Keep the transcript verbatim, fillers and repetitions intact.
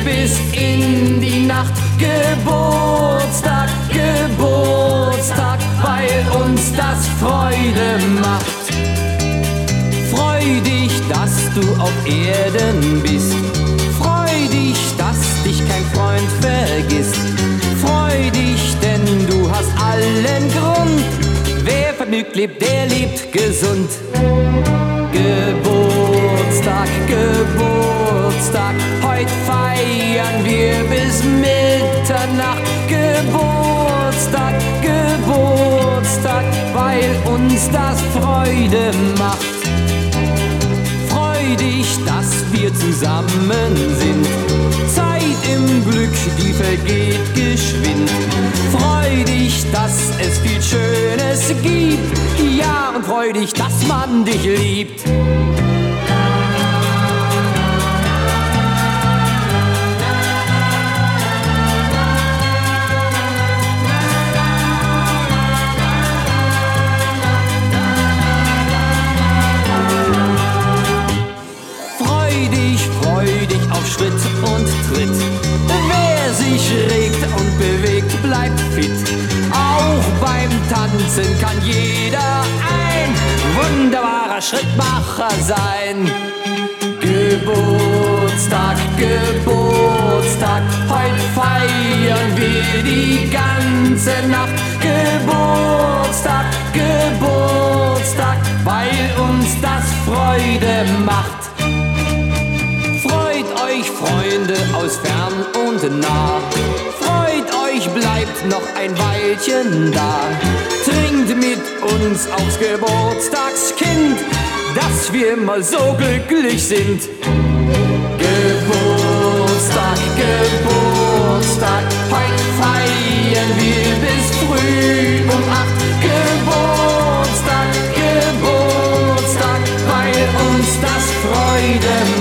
bis in die Nacht. Geburtstag, Geburtstag, weil uns das Freude macht. Freu dich, dass du auf Erden bist. Freu dich, dass dich kein Freund vergisst. Freu dich, denn du hast allen Grund. Wer vergnügt lebt, der lebt gesund. Geburtstag, Geburtstag, heut feiern wir bis Mitternacht. Geburtstag, Geburtstag, weil uns das Freude macht. Freu dich, dass wir zusammen sind. Zeit im Glück, die vergeht geschwind. Freu dich, dass es viel Schönes gibt. Ja, und freu dich, dass man dich liebt. Schritt und Tritt. Wer sich regt und bewegt, bleibt fit. Auch beim Tanzen kann jeder ein wunderbarer Schrittmacher sein. Geburtstag, Geburtstag, heut feiern wir die ganze Nacht. Geburtstag, Geburtstag, weil uns das Freude macht. Freunde aus fern und nah, freut euch, bleibt noch ein Weilchen da. Trinkt mit uns aufs Geburtstagskind, dass wir mal so glücklich sind. Geburtstag, Geburtstag, heut feiern wir bis früh um acht. Geburtstag, Geburtstag, weil uns das Freude macht.